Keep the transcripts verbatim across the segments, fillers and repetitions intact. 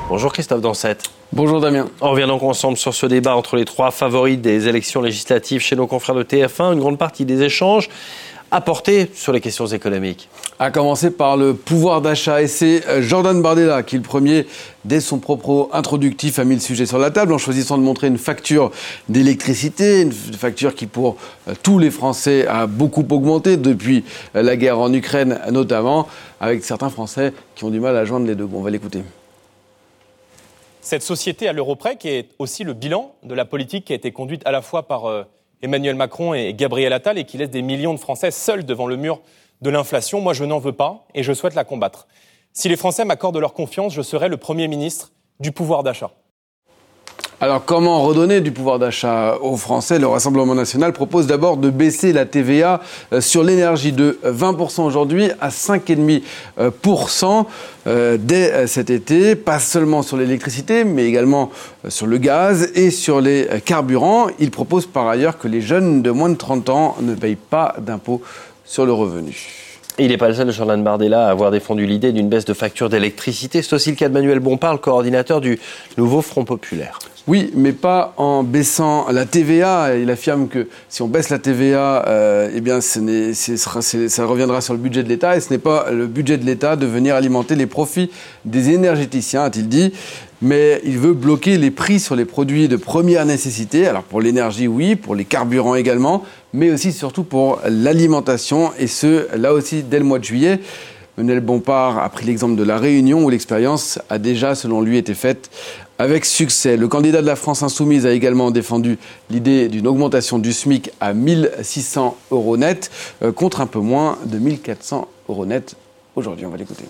Bonjour Christophe Dansette. Bonjour Damien. On revient donc ensemble sur ce débat entre les trois favoris des élections législatives chez nos confrères de T F un. Une grande partie des échanges a porté sur les questions économiques. À commencer par le pouvoir d'achat. Et c'est Jordan Bardella qui, le premier, dès son propos introductif, a mis le sujet sur la table en choisissant de montrer une facture d'électricité, une facture qui, pour tous les Français, a beaucoup augmenté depuis la guerre en Ukraine, notamment, avec certains Français qui ont du mal à joindre les deux. Bon, on va l'écouter. Cette société à l'euro près, qui est aussi le bilan de la politique qui a été conduite à la fois par euh, Emmanuel Macron et Gabriel Attal et qui laisse des millions de Français seuls devant le mur de l'inflation. Moi, je n'en veux pas et je souhaite la combattre. Si les Français m'accordent leur confiance, je serai le Premier ministre du pouvoir d'achat. Alors, comment redonner du pouvoir d'achat aux Français ? Le Rassemblement national propose d'abord de baisser la T V A sur l'énergie de vingt pour cent aujourd'hui à cinq virgule cinq pour cent dès cet été, pas seulement sur l'électricité, mais également sur le gaz et sur les carburants. Il propose par ailleurs que les jeunes de moins de trente ans ne payent pas d'impôt sur le revenu. Et il n'est pas le seul, Jordan Bardella, à avoir défendu l'idée d'une baisse de facture d'électricité. C'est aussi le cas de Manuel Bompard, le coordinateur du nouveau Front populaire. Oui, mais pas en baissant la T V A. Il affirme que si on baisse la T V A, euh, eh bien, ce n'est, c'est, c'est, ça reviendra sur le budget de l'État. Et ce n'est pas le budget de l'État de venir alimenter les profits des énergéticiens, a-t-il dit. Mais il veut bloquer les prix sur les produits de première nécessité. Alors pour l'énergie, oui, pour les carburants également, mais aussi surtout pour l'alimentation. Et ce, là aussi, dès le mois de juillet. Manuel Bompard a pris l'exemple de la Réunion où l'expérience a déjà, selon lui, été faite avec succès. Le candidat de la France Insoumise a également défendu l'idée d'une augmentation du SMIC à mille six cents euros net, euh, contre un peu moins de mille quatre cents euros net aujourd'hui. On va l'écouter.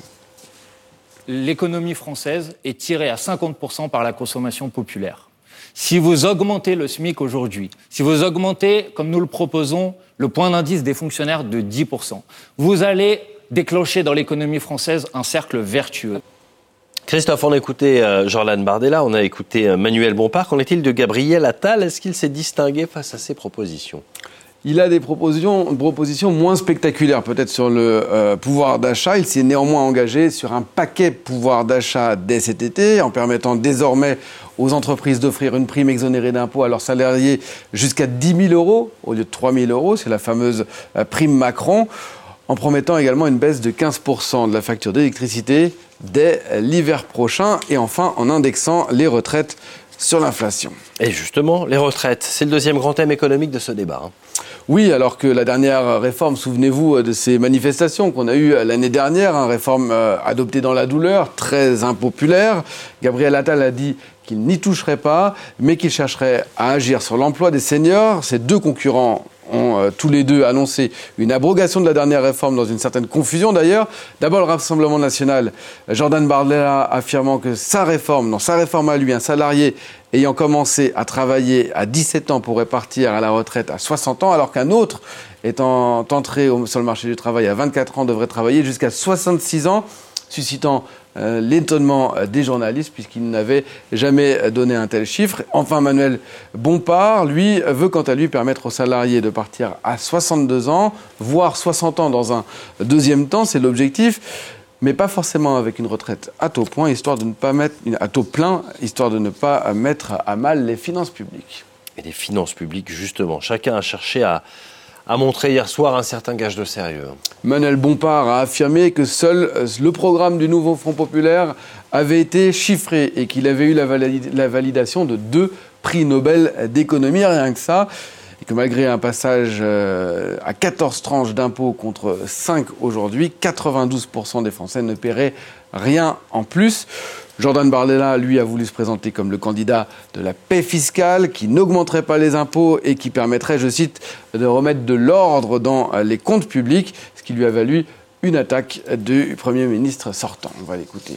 L'économie française est tirée à cinquante pour cent par la consommation populaire. Si vous augmentez le SMIC aujourd'hui, si vous augmentez, comme nous le proposons, le point d'indice des fonctionnaires de dix pour cent, vous allez déclencher dans l'économie française un cercle vertueux. Christophe, on a écouté euh, Jordan Bardella, on a écouté euh, Manuel Bompard. Qu'en est-il de Gabriel Attal ? Est-ce qu'il s'est distingué face à ces propositions ? Il a des propositions, propositions moins spectaculaires, peut-être sur le euh, pouvoir d'achat. Il s'est néanmoins engagé sur un paquet pouvoir d'achat dès cet été, en permettant désormais aux entreprises d'offrir une prime exonérée d'impôts à leurs salariés jusqu'à dix mille euros au lieu de trois mille euros. C'est la fameuse euh, prime Macron, en promettant également une baisse de quinze pour cent de la facture d'électricité dès l'hiver prochain, et enfin en indexant les retraites sur l'inflation. Et justement, les retraites, c'est le deuxième grand thème économique de ce débat. Hein. Oui, alors que la dernière réforme, souvenez-vous de ces manifestations qu'on a eues l'année dernière, une réforme euh, adoptée dans la douleur, très impopulaire. Gabriel Attal a dit qu'il n'y toucherait pas, mais qu'il chercherait à agir sur l'emploi des seniors. Ces deux concurrents ont euh, tous les deux annoncé une abrogation de la dernière réforme dans une certaine confusion d'ailleurs. D'abord le Rassemblement national, Jordan Bardella affirmant que sa réforme, dans sa réforme à lui, un salarié ayant commencé à travailler à dix-sept ans pourrait partir à la retraite à soixante ans, alors qu'un autre étant entré au, sur le marché du travail à vingt-quatre ans devrait travailler jusqu'à soixante-six ans, suscitant euh, l'étonnement des journalistes puisqu'il n'avait jamais donné un tel chiffre. Enfin, Manuel Bompard, lui, veut quant à lui permettre aux salariés de partir à soixante-deux ans, voire soixante ans dans un deuxième temps, c'est l'objectif, mais pas forcément avec une retraite à taux point, histoire de ne pas mettre à taux plein, histoire de ne pas mettre à mal les finances publiques. Et les finances publiques, justement, chacun a cherché à a montré hier soir un certain gage de sérieux. Manuel Bompard a affirmé que seul le programme du nouveau Front populaire avait été chiffré et qu'il avait eu la, valid- la validation de deux prix Nobel d'économie, rien que ça. Et que malgré un passage euh, à quatorze tranches d'impôts contre cinq aujourd'hui, quatre-vingt-douze pour cent des Français ne paieraient rien en plus. Jordan Bardella, lui, a voulu se présenter comme le candidat de la paix fiscale, qui n'augmenterait pas les impôts et qui permettrait, je cite, de remettre de l'ordre dans les comptes publics, ce qui lui a valu une attaque du Premier ministre sortant. On va l'écouter.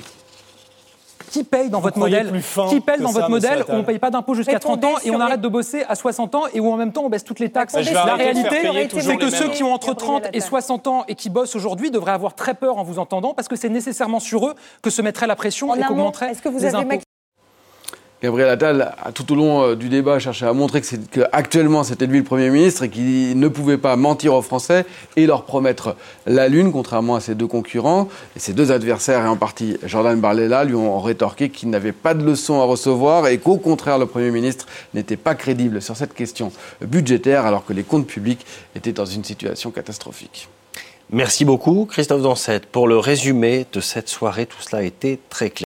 Qui paye dans Vous votre modèle, qui paye dans ça, votre modèle où on ne Attal. paye pas d'impôts jusqu'à trente ans et on arrête de bosser à soixante ans et où en même temps on baisse toutes les taxes. La réalité, c'est que ceux qui ont entre trente et soixante ans et qui bossent aujourd'hui devraient avoir très peur en vous entendant parce que c'est nécessairement sur eux que se mettrait la pression et qu'augmenterait les impôts. Gabriel Attal a tout au long du débat cherché à montrer que c'est, qu'actuellement c'était lui le Premier ministre et qu'il ne pouvait pas mentir aux Français et leur promettre la Lune, contrairement à ses deux concurrents. Et ses deux adversaires, et en partie Jordan Bardella, lui ont rétorqué qu'il n'avait pas de leçons à recevoir et qu'au contraire le Premier ministre n'était pas crédible sur cette question budgétaire alors que les comptes publics étaient dans une situation catastrophique. Merci beaucoup Christophe Dansette pour le résumé de cette soirée. Tout cela a été très clair.